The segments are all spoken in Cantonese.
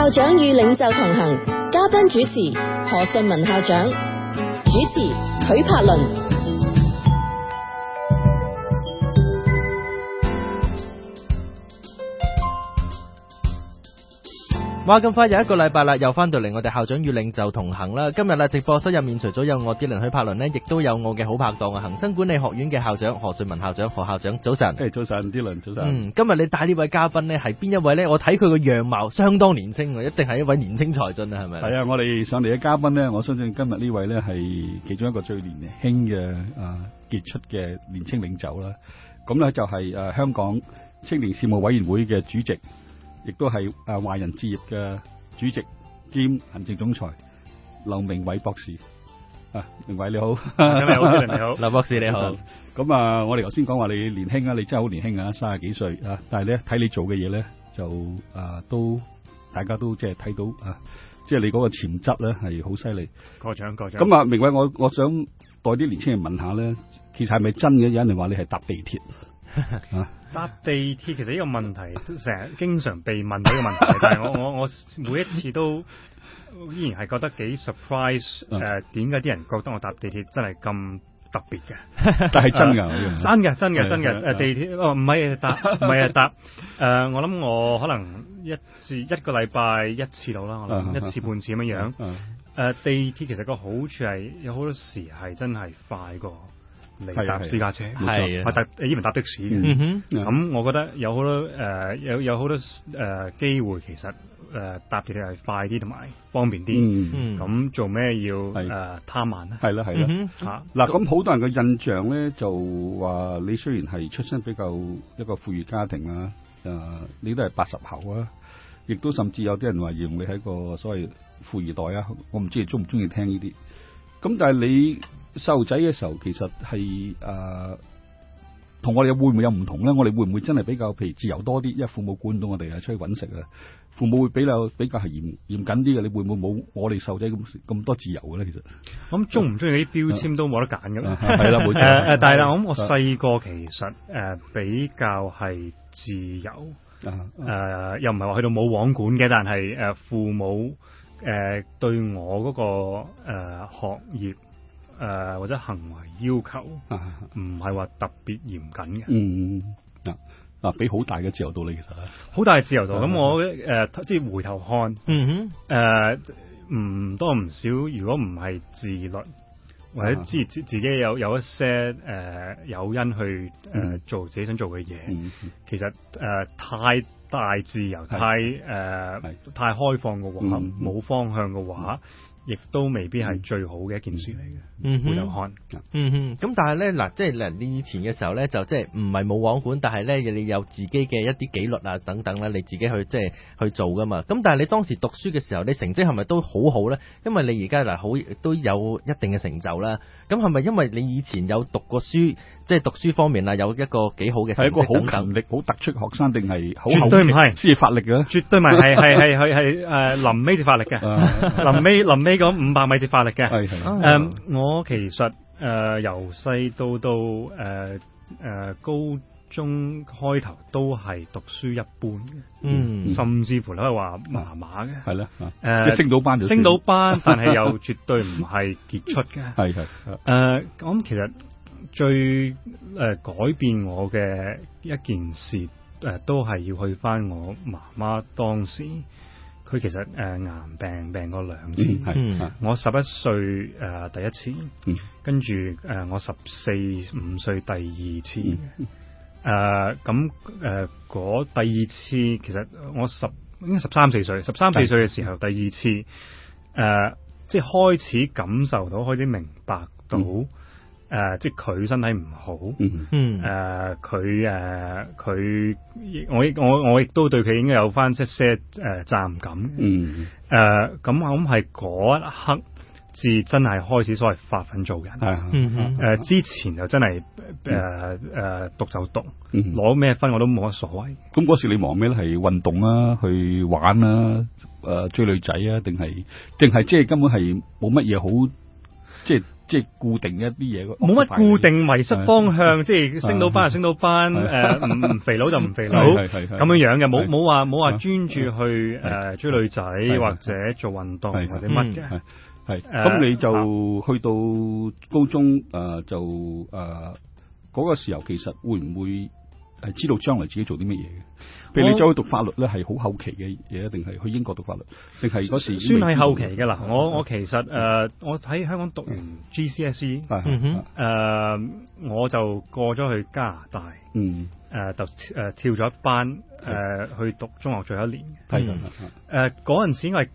校長與領袖同行，嘉賓主持何順文校長，主持許柏倫。 哇！咁快又一個禮拜啦，又翻到嚟我哋校長與領袖同行啦。今日啦，直播室入面除咗有我啲鄰許柏倫呢，亦都有我嘅好拍檔啊，恒生管理學院嘅校長何順文校長。何校長早晨。 早晨，啲鄰早晨。 今日你帶呢位嘉賓呢，係邊一位呢？我睇佢個樣貌相當年輕，一定係一位年輕才俊啊，係咪？ 係啊，我哋上嚟嘅嘉賓呢，我相信今日呢位呢係其中一個最年輕嘅傑出嘅年輕領袖啦。咁呢就係香港青年事務委員會嘅主席。亦都係華人置業嘅主席兼行政總裁劉鳴煒博士。鳴煒你好。 你好，劉博士你好。 咁我哋頭先講話你年輕啊，你真係好年輕啊，30幾歲啊，但係咧睇你做嘅嘢咧就都大家都即係睇到即係你嗰個潛質咧係好犀利。 過獎。 咁鳴煒，我想代啲年輕人問下咧，其實係咪真嘅？有人話你係搭地鐵。 搭地鐵其實呢個問題都成日經常被問到呢個問題，但係我每一次都依然係覺得幾 surprise， 點解啲人覺得我搭地鐵真係咁特別嘅？ 但係真㗎， 真嘅地鐵唔係搭我諗我可能一個禮拜一次到啦，我諗一次半次咁樣。地鐵其實個好處係有好多時係真係快過你搭私家車，係依然搭的士嘅。咁我覺得有好多有好多機會，其實搭地鐵係快啲同埋方便啲。咁做咩要貪慢咧？ 係啦。嗱，咁好多人嘅印象咧，就話你雖然係出身比較一個富裕家庭啦，你都係80後啊，亦都甚至有啲人話形容你係一個所謂富二代啊。我唔知你中唔中意聽呢啲。咁但係你細路仔嘅時候，其實係同我哋會唔會有唔同咧？我哋會唔會真係比較譬如自由多啲？因為父母管到我哋出去揾食啊，父母會比較係嚴謹啲嘅。你會唔會冇我哋細路仔咁多自由嘅咧？其實咁中唔中意啲標籤都冇得揀㗎啦。 係啦，冇錯。 但係啦，我細個其實比較係自由，又唔係話去到冇網管嘅，但係父母對我嗰個學業或者行為要求唔係話特別嚴謹嘅。 俾好大嘅自由度你，其實好大嘅自由度。咁我即係回頭看，唔多唔少，如果唔係自律或者自己有一些誘因去做自己想做嘅嘢，其實太大自由、太開放嘅話，冇方向嘅話，亦都未必係最好嘅一件事嚟嘅。回頭看， 咁但係咧嗱，即係你以前嘅時候咧，就即係唔係冇網管，但係咧你有自己嘅一啲紀律啊等等咧，你自己去即係去做噶嘛。咁但係你當時讀書嘅時候，你成績係咪都好好咧？因為你而家嗱好都有一定嘅成就啦。咁係咪因為你以前有讀過書，即係讀書方面啊有一個幾好嘅成績？係一個好勤力、好突出學生定係好？ 絕對唔係， 先至發力嘅。絕對唔係，係臨尾至發力嘅。臨尾嗰500米至發力嘅。我其實由細到高中開頭都係讀書一般嘅，甚至乎你可以話麻麻嘅， 係啦，即係升到班， 但係又絕對唔係傑出嘅，咁其實最改變我嘅一件事，都係要去翻我媽媽當時。佢其實癌病過2次，我11歲第一次，跟住我14、15歲第2次，咁嗰第2次其實我應該13、14歲，13、14歲嘅時候第2次，即係開始感受到，開始明白到。即係佢身體唔好，我亦都對佢應該有翻一些責任感。咁我諗係嗰一刻至真係開始所謂發奮做人。之前就真係讀就讀，攞咩分我都冇乜所謂。 咁嗰時你忙咩咧？係運動啊，去玩啊，追女仔啊，定係即係根本係冇乜嘢好，即係即係固定一啲嘢？ 冇乜固定迷失方向，即係升到班就升到班，唔肥佬就唔肥佬咁樣嘅，冇話專注去追女仔或者做運動或者乜嘅。 係咁你就去到高中就嗰個時候，其實會唔會係知道將來自己做啲乜嘢嘅？譬如你走去讀法律咧，係好後期嘅嘢，定係去英國讀法律，定係嗰時算係後期嘅啦。我其實我喺香港讀完 GCSE，我就過咗去加拿大，就跳咗一班去讀中學最後一年。嗰陣時我係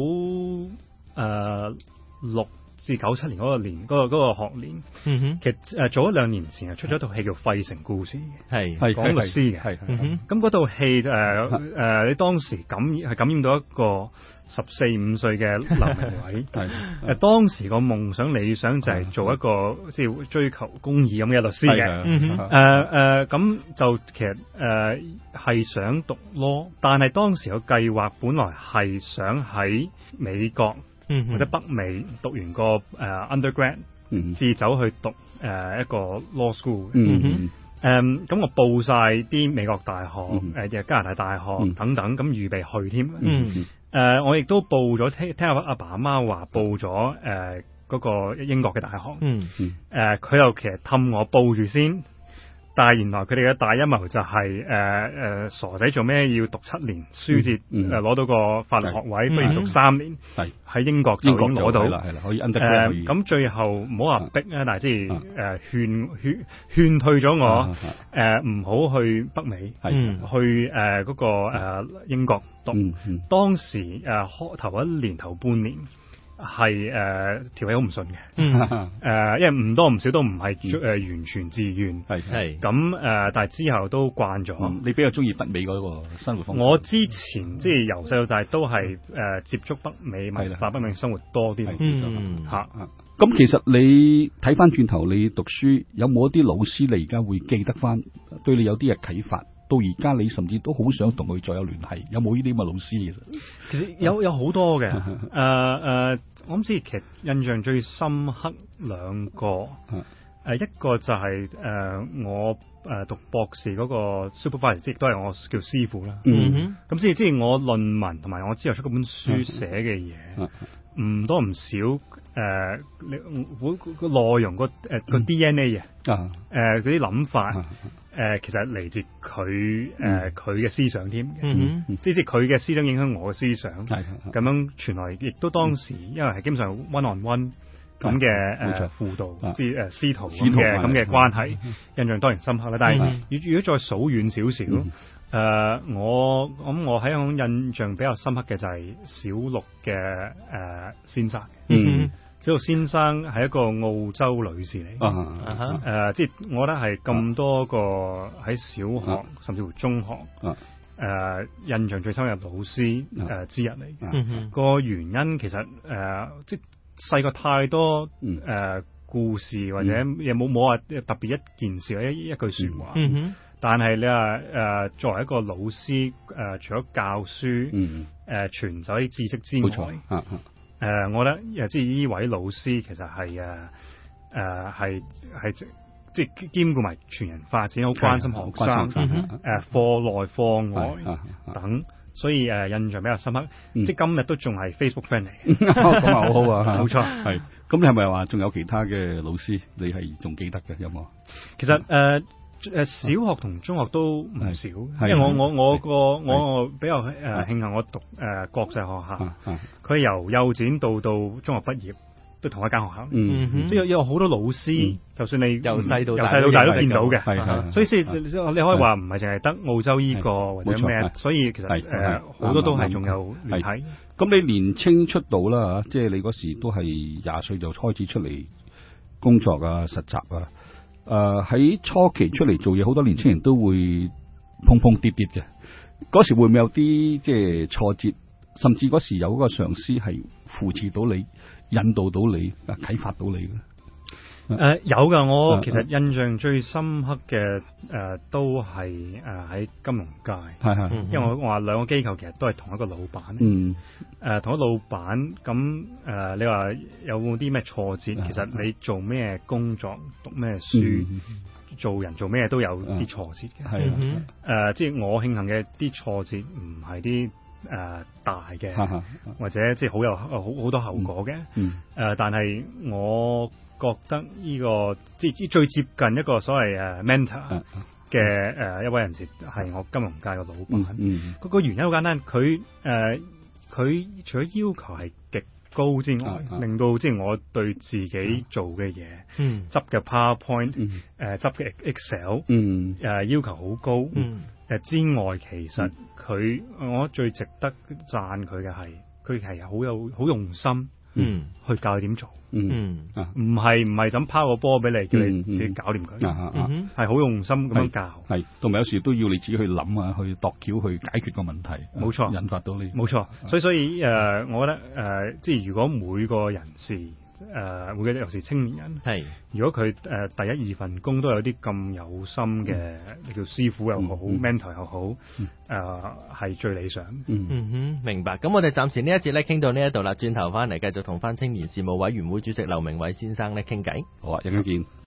96至97年嗰個學年，其實早咗2年前出咗一套戲叫《費城故事》嘅，係講律師嘅。咁嗰套戲你當時感染到一個14-15歲嘅林明偉，當時個夢想理想就係做一個即係追求公義咁嘅律師嘅。咁就其實係想讀 law， 但係當時個計劃本來係想喺美國或者北美讀完個undergrad，至走去讀一個 law school。咁我報晒啲美國大學、加拿大大學等等，咁預備去添。我亦都報咗，聽阿爸阿媽話報咗嗰個英國嘅大學。佢又其實氹我報住先。但係原來佢哋嘅大陰謀就係傻仔做咩要讀7年書至攞到個法律學位，不如讀3年。喺英國就已經攞到， 可以 undergrad。 咁最後唔好話逼啊，但係即係勸退咗我唔好去北美，去嗰個英國讀。當時頭1年頭半年。係條氣好唔順嘅，因為唔多唔少都唔係完全自願，係咁但係之後都慣咗。 你比較中意北美嗰個生活方式？ 我之前即係由細到大都係接觸北美文化、北美生活多啲。 咁其實你睇翻轉頭，你讀書有冇一啲老師你而家會記得翻，對你有啲嘅啟發？到而家你甚至都好想同佢再有聯繫，有冇呢啲咁嘅老師？ 其實有好多嘅，我諗知其實印象最深刻2個，一個就係我讀博士嗰個 supervisor， 亦都係我叫師傅啦。咁即係我論文同埋我之後出嗰本書寫嘅嘢，唔多唔少個內容個 DNA 嗰啲諗法。其實嚟自佢嘅思想添，即係佢嘅思想影響我嘅思想，咁樣傳來，亦都當時因為係基本上 one on one 咁嘅輔導，即係師徒咁嘅關係，印象當然深刻啦。但係如果再數遠少少，我喺香港印象比較深刻嘅就係小陸嘅先生。小陸先生係一個澳洲女士嚟，即係我覺得係咁多個喺小學甚至乎中學印象最深嘅老師之一嚟。個原因其實即係細個太多故事或者又冇話特別一件事或者一句說話，但係你話作為一個老師除咗教書傳授啲知識之外，我覺得即係呢位老師其實係即係兼顧埋全人發展，好關心學生，課內課外等，所以印象比較深刻。即係今日都仲係 Facebook friend 嚟嘅， 咁啊好好啊， 冇錯。 係咁，你係咪話仲有其他嘅老師你係仲記得嘅有冇？ 其實小學同中學都唔少，因為我比較慶幸我讀國際學校，佢由幼稚園到中學畢業都同一間學校，所以有好多老師，就算你由細到大都見到嘅，所以你可以話唔係淨係得澳洲呢個或者咩，所以其實好多都係仲有聯繫。 咁你年青出道啦，即係你嗰時都係20歲就開始出嚟工作啊、實習啊。喺初期出嚟做嘢，好多年青人都會碰碰跌跌嘅。嗰時會唔會有啲即係挫折，甚至嗰時有嗰個上司係扶持到你、引導到你、啟發到你咧？ 有噶，我其實印象最深刻嘅都係喺金融界，因為我話兩個機構其實都係同一個老闆，同一個老闆咁你話有冇啲咩挫折？其實你做咩工作、讀咩書、做人做咩都有啲挫折嘅，即係我慶幸嘅啲挫折唔係啲大嘅，或者即係好有好多後果嘅，但係我覺得呢個即係最接近一個所謂mentor 嘅一位人士係我金融界嘅老闆。個原因好簡單，佢除咗要求係極高之外，令到即係我對自己做嘅嘢，執嘅 PowerPoint，執嘅 Excel，要求好高。之外，其實我最值得讚佢嘅係，佢係好用心，去教你點做，唔係咁拋個波俾你，叫你自己搞掂佢，係好用心咁樣教， 係，同埋有時都要你自己去諗啊，去度橋去解決個問題， 冇錯， 引發到你， 冇錯，所以我覺得即係如果每個人士。每個尤其是青年人，係如果佢第一二份工都有啲咁有心嘅，你叫師傅又好，mentor 又好，係最理想。 明白。咁我哋暫時呢一節咧傾到呢一度啦，轉頭翻嚟繼續同翻青年事務委員會主席劉鳴煒先生咧傾偈。 好啊，一陣見。